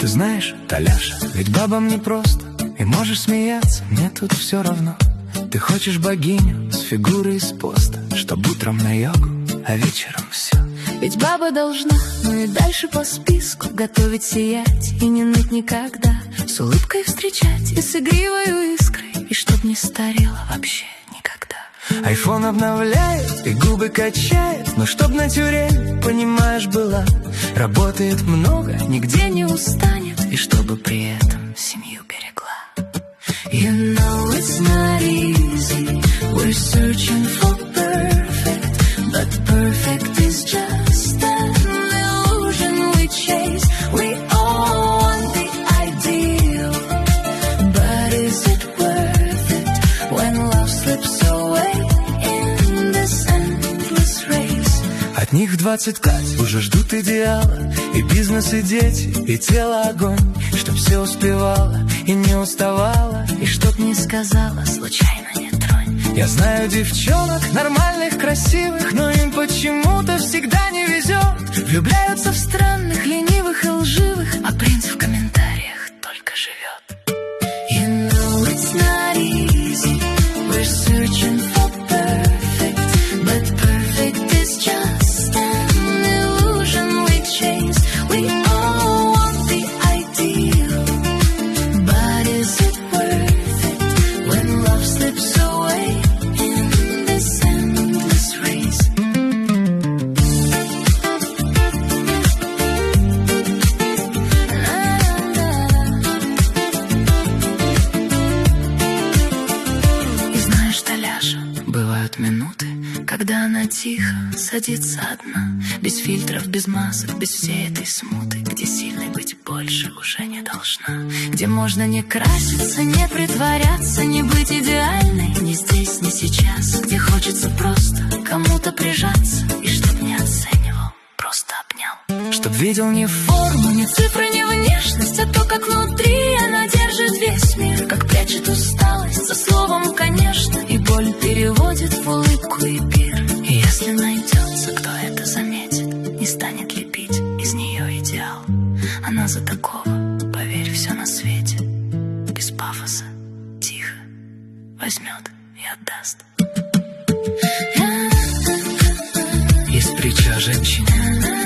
Ты знаешь, Таляша, ведь бабам не просто, и можешь смеяться, мне тут все равно. Ты хочешь богиню с фигурой из поста, чтоб утром на йогу, а вечером все. Ведь баба должна, ну и дальше по списку, готовить, сиять и не ныть никогда, с улыбкой встречать и с игривой искрой, и чтоб не старела вообще никогда. Айфон обновляет и губы качает, но чтоб на тюрень, понимаешь, была. Работает много, нигде не устанет, и чтобы при этом семью берегла. You know it's not easy, we're searching for perfect, but perfect is just an illusion we chase. We all want the ideal, but is it worth it when love slips away in this endless race? От них в 25 уже ждут идеала, и бизнес, и дети, и тело огонь, чтоб все успевала и не уставала, и чтоб не сказала, случайно не тронь. Я знаю девчонок, нормальных, красивых, но им почему-то всегда не везет. Влюбляются в странных, ленивых и лживых, а принц в комментариях только живет. You know it's not easy, we're searching for perfect, but perfect is just an illusion we chase. We all want the ideal, but is it worth it when love slips away in this endless race? И знаешь, Таляша, бывают минуты, когда она тихо садится одна, без фильтров, без масок, без всей этой смуты, где сильной быть больше уже не должна, где можно не краситься, не притворяться, не быть идеальной, ни здесь, ни сейчас, где хочется просто кому-то прижаться, и чтоб не оценивал, просто обнял. Чтоб видел не Форму, ни цифры, ни внешность, а то, как внутри она держит весь мир, как прячет усталость за словом, конечно, и боль переводит в улыбку и пир. И если найдется, кто это заметит, не станет лепить из нее идеал, она за такого, поверь, все на свете, без пафоса, тихо возьмет и отдаст. Есть притча о женщине,